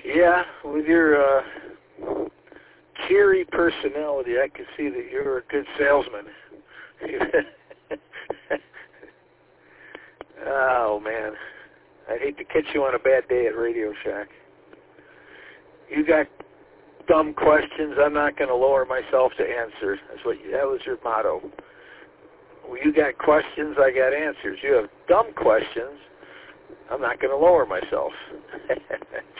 Yeah, with your cheery personality, I can see that you're a good salesman. Oh, man. I'd hate to catch you on a bad day at Radio Shack. You got dumb questions, I'm not going to lower myself to answer. That was your motto. Well, you got questions, I got answers. You have dumb questions, I'm not going to lower myself.